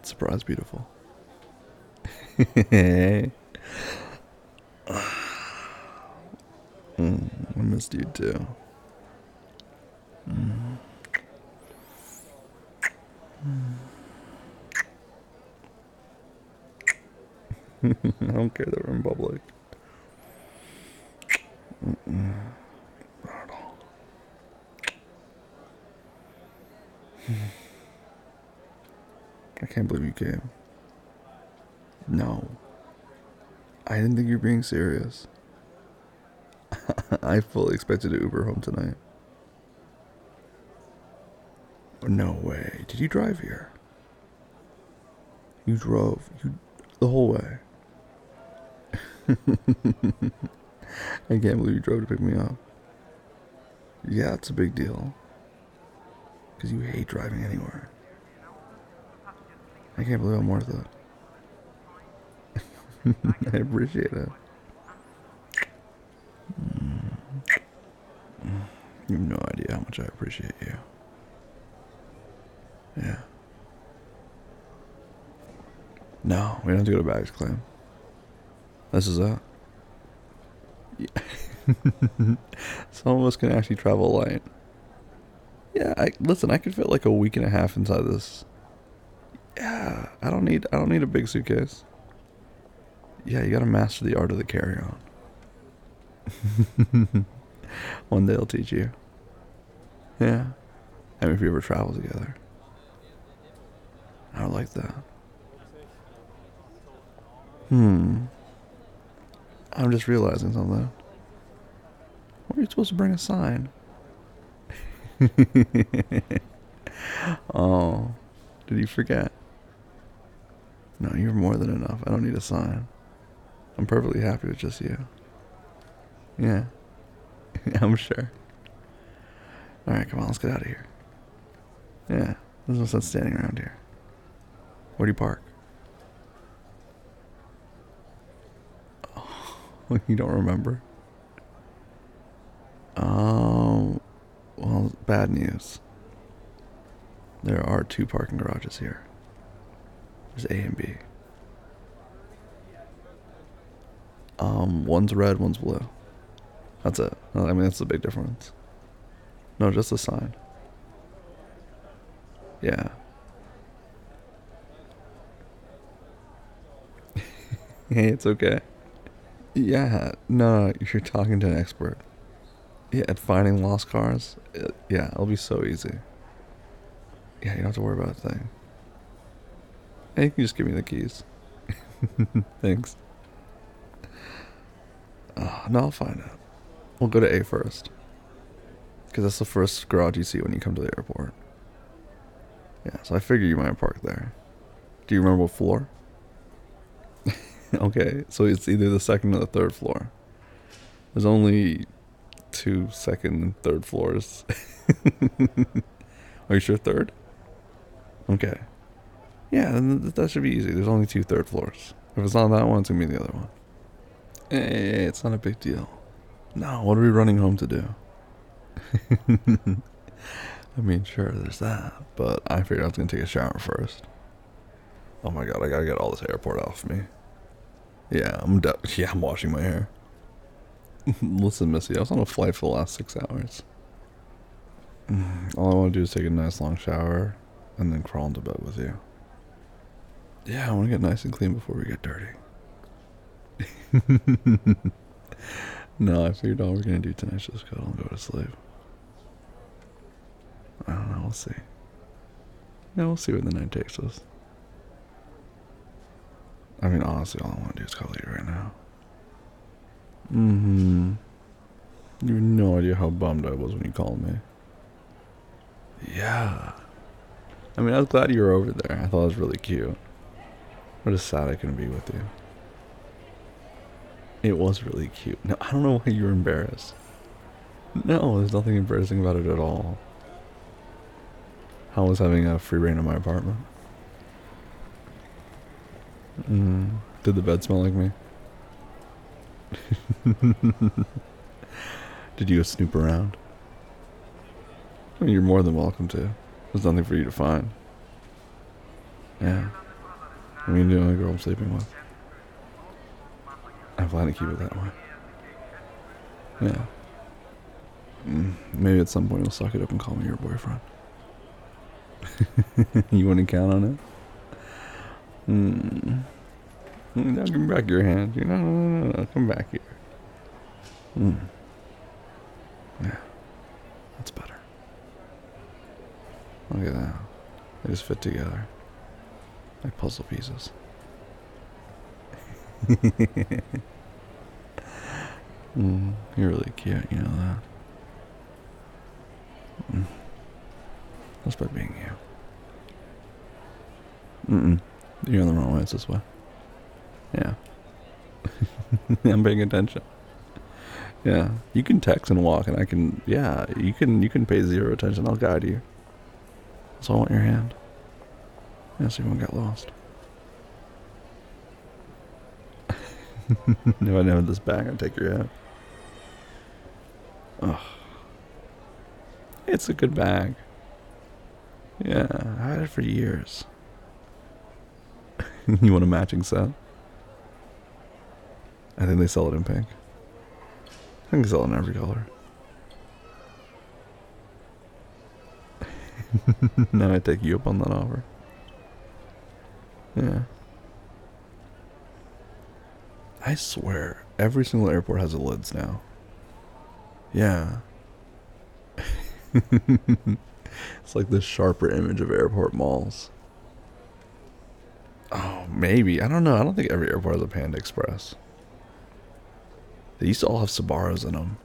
Surprise, beautiful. Hey. I missed you too. I don't care that we're in public. Not at all. I can't believe you came. No. I didn't think you were being serious. I fully expected to Uber home tonight. No way. Did you drive here? You drove. The whole way. I can't believe you drove to pick me up. Yeah, it's a big deal. Because you hate driving anywhere. I can't believe I'm worth it. I appreciate it. You have no idea how much I appreciate you. Yeah. No, we don't have to go to baggage claim. This is it. Yeah. Some of us can actually travel light. Yeah, listen, I could fit like a week and a half inside this. Yeah, I don't need a big suitcase. Yeah, you gotta master the art of the carry-on. One day I'll teach you. Yeah. I mean, if we ever travel together. I would like that. I'm just realizing something. Where are you supposed to bring a sign? Oh, did you forget? No, you're more than enough. I don't need a sign. I'm perfectly happy with just you. Yeah, I'm sure. Alright, come on, let's get out of here. Yeah, there's no sense standing around here. Where do you park? Oh, you don't remember? Well, bad news. There are 2 parking garages here. There's A and B. One's red, one's blue. That's it. I mean, that's the big difference. No, just a sign. Yeah. Hey, it's okay. Yeah, no, you're talking to an expert. Yeah, at finding lost cars. Yeah, it'll be so easy. Yeah, you don't have to worry about a thing. Hey, you can just give me the keys. Thanks. No, I'll find out. We'll go to A first. Because that's the first garage you see when you come to the airport. Yeah, so I figured you might have parked there. Do you remember what floor? Okay, so it's either the second or the third floor. There's only 2 second and third floors. Are you sure third? Okay. Yeah, then that should be easy. There's only 2 third floors. If it's not that one, it's gonna be the other one. Hey, it's not a big deal. No, what are we running home to do? I mean, sure, there's that, but I figured I was gonna take a shower first. Oh my god, I gotta get all this airport off me. Yeah, I'm washing my hair. Listen, Missy, I was on a flight for the last 6 hours. All I want to do is take a nice long shower and then crawl into bed with you. Yeah, I want to get nice and clean before we get dirty. No, I figured all we're gonna do tonight is just cuddle and go to sleep. I don't know, we'll see. Yeah, we'll see where the night takes us. I mean, honestly, all I want to do is cuddle you right now. You have no idea how bummed I was when you called me. Yeah. I mean, I was glad you were over there. I thought it was really cute. But it's sad I couldn't be with you. It was really cute. No, I don't know why you were embarrassed. No, there's nothing embarrassing about it at all. How was having a free reign in my apartment? Did the bed smell like me? Did you go snoop around? I mean, you're more than welcome to. There's nothing for you to find. Yeah. I mean, the only girl I'm sleeping with. I plan to keep it that way. Yeah. Maybe at some point you'll suck it up and call me your boyfriend. You wouldn't count on it? Now give me back your hand. No. Come back here. Yeah. That's better. Look at that. They just fit together. Like puzzle pieces. You're really cute, you know that. Just by being you. You're in the wrong way, it's this way. Yeah. I'm paying attention. Yeah. You can text and walk and I can you can pay zero attention, I'll guide you. So I want your hand. Yeah, so you won't get lost. If I didn't have this bag, I'd take your hand. Ugh. It's a good bag. Yeah, I had it for years. You want a matching set? I think they sell it in pink. I think they sell it in every color. Now I take you up on that offer. Yeah. I swear, every single airport has the lids now. Yeah. It's like this sharper image of airport malls. Oh, maybe. I don't know. I don't think every airport has a Panda Express. They used to all have Sbarros in them.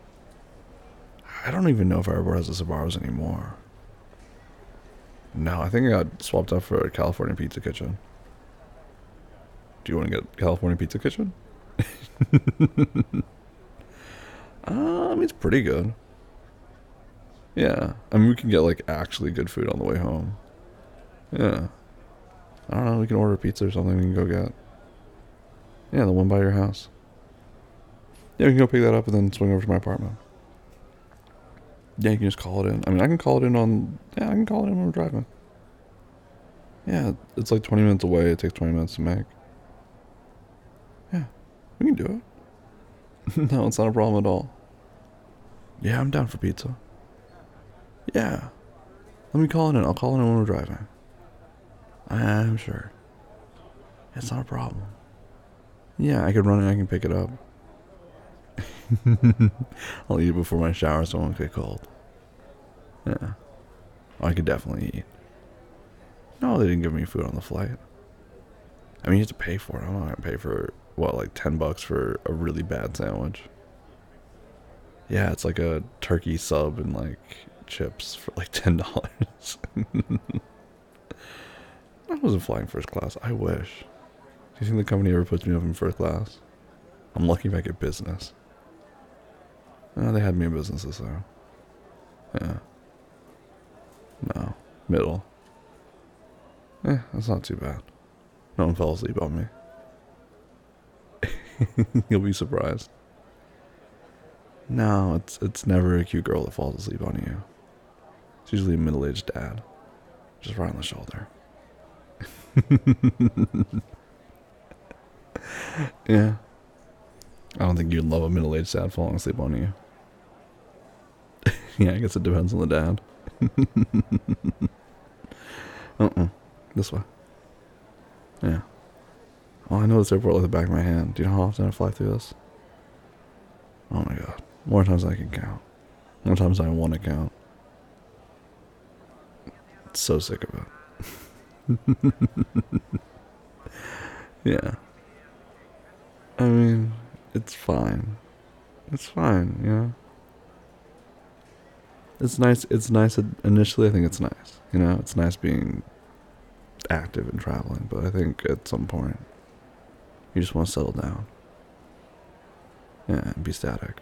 I don't even know if our airport has the Sbarros anymore. No, I think I got swapped out for a California Pizza Kitchen. Do you want to get California Pizza Kitchen? I mean, it's pretty good. Yeah. I mean, we can get, like, actually good food on the way home. Yeah. I don't know, we can order pizza or something we can go get. Yeah, the one by your house. Yeah, we can go pick that up and then swing over to my apartment. Yeah, you can just call it in. I mean, I can call it in on... Yeah, I can call it in when we're driving. Yeah, it's like 20 minutes away. It takes 20 minutes to make. Yeah, we can do it. No, it's not a problem at all. Yeah, I'm down for pizza. Yeah. Let me call it in. I'll call it in when we're driving. I'm sure. It's not a problem. Yeah, I could run it. I can pick it up. I'll eat it before my shower so it won't get cold. Yeah. Oh, I could definitely eat. No, they didn't give me food on the flight. I mean, you have to pay for it. I'm not going to pay for, what, like $10 for a really bad sandwich? Yeah, it's like a turkey sub and like chips for like $10. I wasn't flying first class. I wish. Do you think the company ever puts me up in first class? I'm lucky if I get business. No, they had me in business this time. Yeah. No. Middle. That's not too bad. No one fell asleep on me. You'll be surprised. No, it's never a cute girl that falls asleep on you. It's usually a middle-aged dad. Just right on the shoulder. Yeah. I don't think you'd love a middle-aged dad falling asleep on you. Yeah, I guess it depends on the dad. This way. Yeah. Oh, I know this airport like the back of my hand. Do you know how often I fly through this? Oh my god. More times than I can count. More times than I want to count. So sick of it. Yeah. I mean, it's fine. It's fine, you know? It's nice. It's nice. Initially, I think it's nice. You know, it's nice being active and traveling. But I think at some point, you just want to settle down. Yeah, and be static.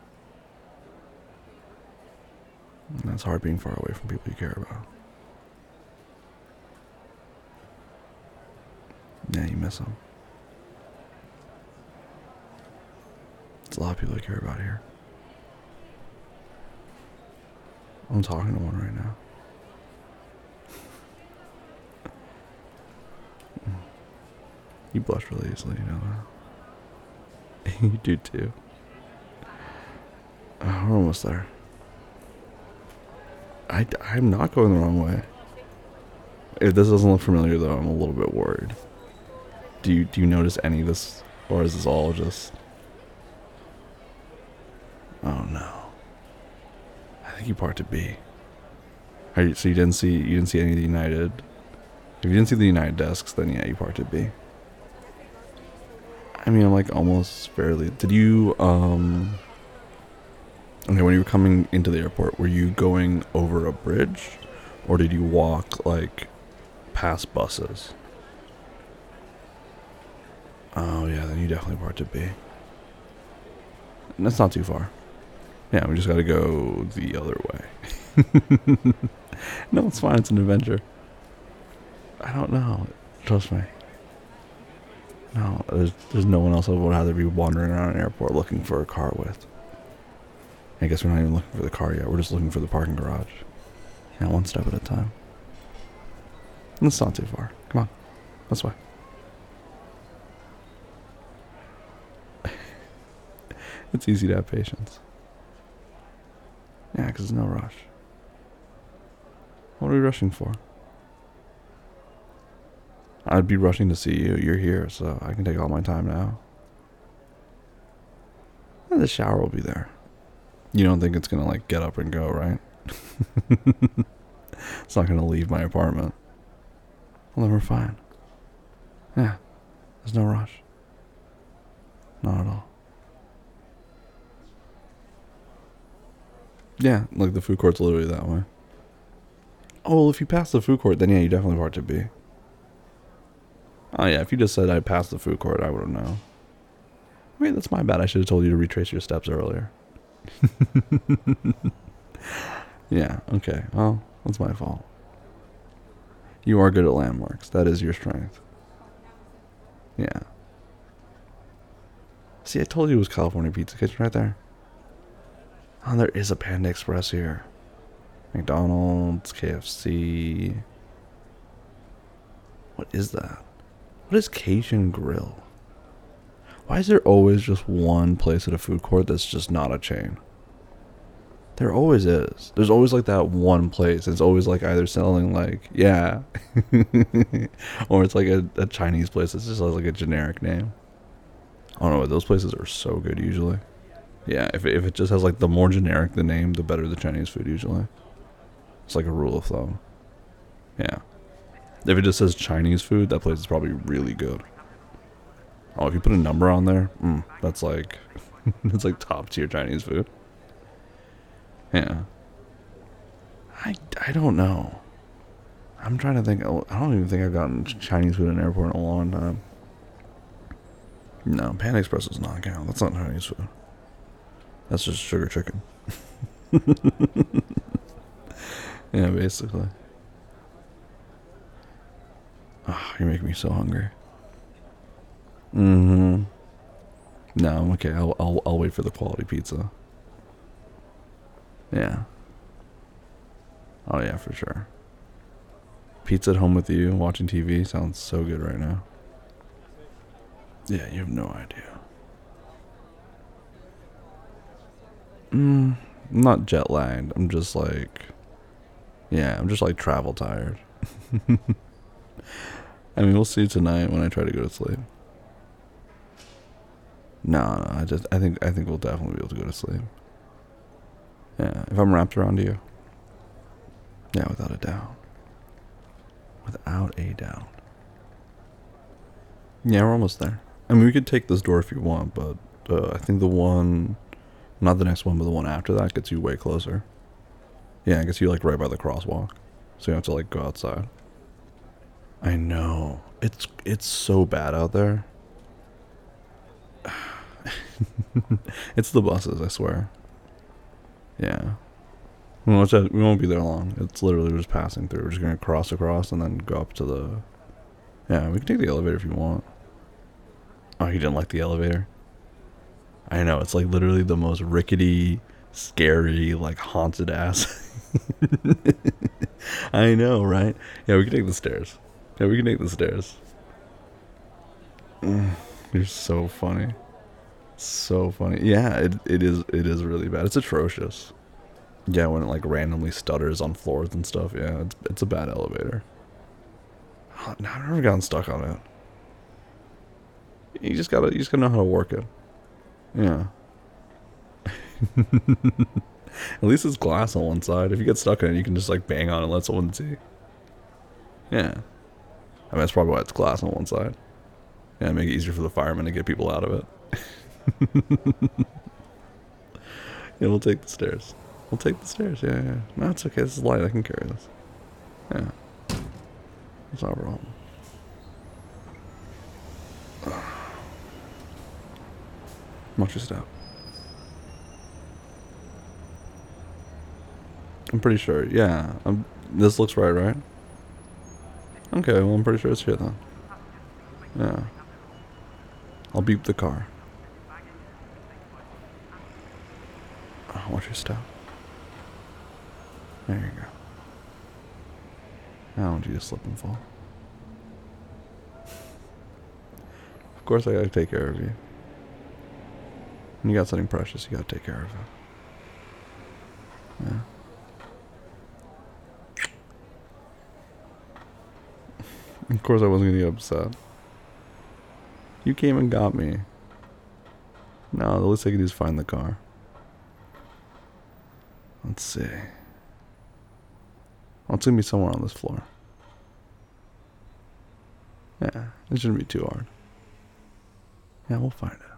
And it's hard being far away from people you care about. Yeah, you miss them. There's a lot of people I care about here. I'm talking to one right now. You blush really easily, you know that. You do too. Oh, we're almost there. I'm not going the wrong way. If this doesn't look familiar, though, I'm a little bit worried. Do you notice any of this, or is this all just? Oh no! I think you parked to B. So you didn't see any of the United. If you didn't see the United desks, then yeah, you parked at B. I mean, I'm like almost fairly. Did you Okay, when you were coming into the airport, were you going over a bridge, or did you walk like past buses? Oh yeah, then you definitely parked at B. And that's not too far. Yeah, we just gotta go the other way. No, it's fine. It's an adventure. I don't know. Trust me. No, there's no one else I would rather be wandering around an airport looking for a car with. I guess we're not even looking for the car yet. We're just looking for the parking garage. Yeah, one step at a time. And it's not too far. Come on. This way. It's easy to have patience. Yeah, because there's no rush. What are we rushing for? I'd be rushing to see you. You're here, so I can take all my time now. And the shower will be there. You don't think it's gonna like get up and go, right? It's not gonna leave my apartment. Well, then we're fine. Yeah, there's no rush. Not at all. Yeah, like the food court's literally that way. Oh, well, if you pass the food court, then yeah, you definitely parked at B. Oh yeah, if you just said I passed the food court, I wouldn't know. Wait, that's my bad. I should have told you to retrace your steps earlier. Yeah, okay. Well, that's my fault. You are good at landmarks. That is your strength. Yeah. See, I told you it was California Pizza Kitchen right there. Oh, there is a Panda Express here. McDonald's, KFC. What is that? What is Cajun Grill? Why is there always just one place at a food court that's just not a chain? There always is. There's always like that one place. It's always like either selling like, yeah. Or it's like a Chinese place that just has like a generic name. I don't know, those places are so good usually. Yeah, if it just has like the more generic the name, the better the Chinese food usually. It's like a rule of thumb. Yeah. If it just says Chinese food, that place is probably really good. Oh, if you put a number on there, that's like that's like top tier Chinese food. Yeah. I don't know. I'm trying to think. I don't even think I've gotten Chinese food in an airport in a long time. No, Panda Express does not count. That's not Chinese food. That's just sugar chicken. Yeah, basically. Oh, you're making me so hungry. Mm-hmm. No, I'm okay. I'll wait for the quality pizza. Yeah. Oh yeah, for sure. Pizza at home with you, watching TV sounds so good right now. Yeah, you have no idea. I'm not jet lagged. I'm just like, yeah, I'm just like travel tired. I mean, we'll see tonight when I try to go to sleep. No, I think we'll definitely be able to go to sleep. Yeah, if I'm wrapped around you. Yeah, without a doubt. Without a doubt. Yeah, we're almost there. I mean, we could take this door if you want, but I think the one, not the next one, but the one after that gets you way closer. Yeah, it gets you like right by the crosswalk, so you have to like go outside. I know. It's so bad out there. It's the buses, I swear. Yeah. We won't be there long. It's literally just passing through. We're just going to cross across and then go up to the... Yeah, we can take the elevator if you want. Oh, you didn't like the elevator? I know, it's like literally the most rickety, scary, like haunted ass. I know, right? Yeah, we can take the stairs. Yeah, we can take the stairs. You're so funny. So funny. Yeah, it is really bad. It's atrocious. Yeah, when it like randomly stutters on floors and stuff. Yeah, it's a bad elevator. Oh, no, I've never gotten stuck on it. You just gotta know how to work it. Yeah. At least it's glass on one side. If you get stuck in it, you can just like bang on it and let someone see. Yeah. I mean, that's probably why it's glass on one side. Yeah, make it easier for the firemen to get people out of it. Yeah, we'll take the stairs. We'll take the stairs. Yeah, yeah. No, it's okay. This is light. I can carry this. Yeah. It's not a problem. Watch your step. I'm pretty sure. Yeah. This looks right? Okay, well, I'm pretty sure it's here then. Yeah. I'll beep the car. Oh, watch your step. There you go. I don't want you to slip and fall. Of course I gotta take care of you. When you got something precious, you gotta take care of it. Yeah. Of course I wasn't gonna get upset. You came and got me. No, the least I can do is find the car. Let's see. Well, it's gonna be somewhere on this floor. Yeah, it shouldn't be too hard. Yeah, we'll find it.